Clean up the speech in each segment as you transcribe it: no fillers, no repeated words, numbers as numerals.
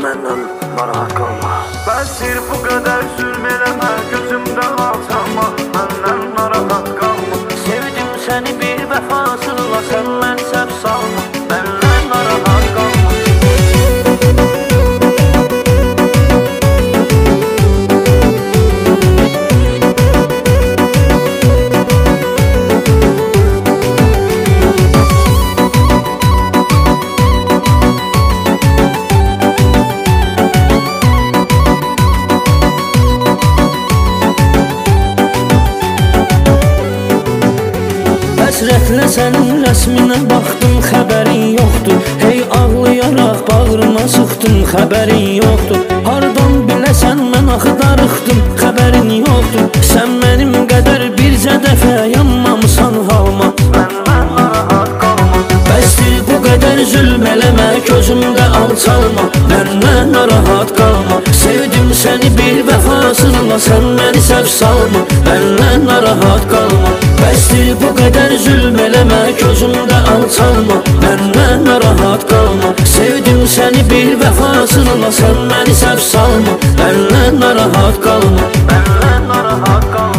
məndən narahat qalma. Bəsir bu qədər zülm eləmə, gözümdə alçalma, məndən narahat qalma. Sevdim səni bir vəfasızla, sən mən səhv salma, məndən narahat qalma. Həsrətlə sənin rəsminə baxdım, xəbərin yoxdur. Hey ağlayaraq bağrıma sıxdım, xəbərin yoxdur. Hardan biləsən mən axıdarıxdım, xəbərin yoxdur. Sən mənim qədər bircə dəfə yanmamısan halma, məndən narahat qalma. Bəsdir bu qədər zülm eləmə, gözümdə alçalma, məndən narahat qalma. Sevdim səni bir vəfasızla, sən məni səhv salma, məndən narahat qalma. Bəsdir bu qədər zülm eləmə, gözümdə alçalma, məndən narahat qalma. Sevdim səni bir vəfasızla, sən məni səhv salma, məndən narahat qalma, məndən narahat qalma.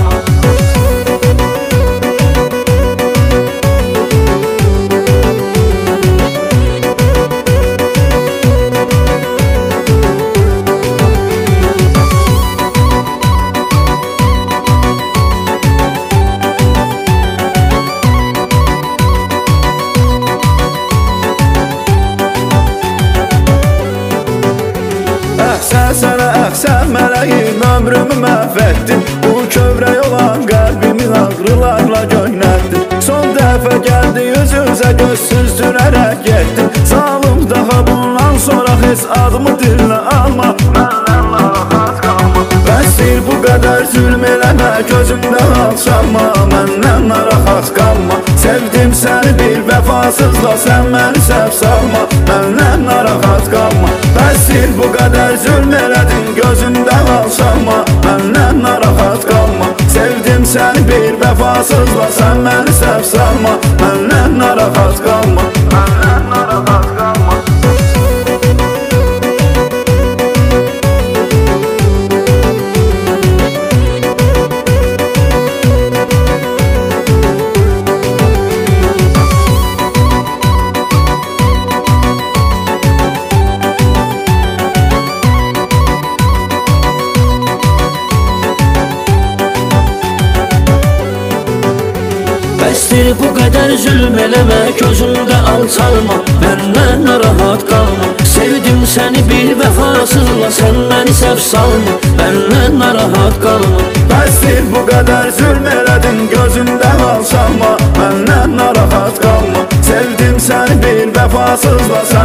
Sənə əhsən mələyim, ömrümü məhv etdin. Bu kövrək olan qəlbimi ağrılarla göynətdin. Son dəfə gəldi yüz-üzə göz süzdürərək getdin. Zalım daha bundan sonra heç adımı dilinə alma, məndən narahat qalma. Bəsdir bu qədər zülm eləmə, gözümdə alçalma, məndən narahat qalma. Sevdim səni bir vəfasızla, sən məni səhv salma, məndən narahat qalma. Bəsdir bu qədər zülm elədin, gözümdə alçalma, məndən narahat qalma. Sevdim səni bir vəfasızla, sən məni səhv salma, məndən narahat qalma, məndən narahat qalma. Bəsdir bu qədər zülm eləmə, gözümdə alçalma, məndən narahat qalma. Sevdim səni bir vəfasızla, sən məni səhv salma, məndən narahat qalma. Bəsdir bu qədər zülm elədin, gözümdə alçalma, məndən narahat qalma. Sevdim səni bir vəfasızla,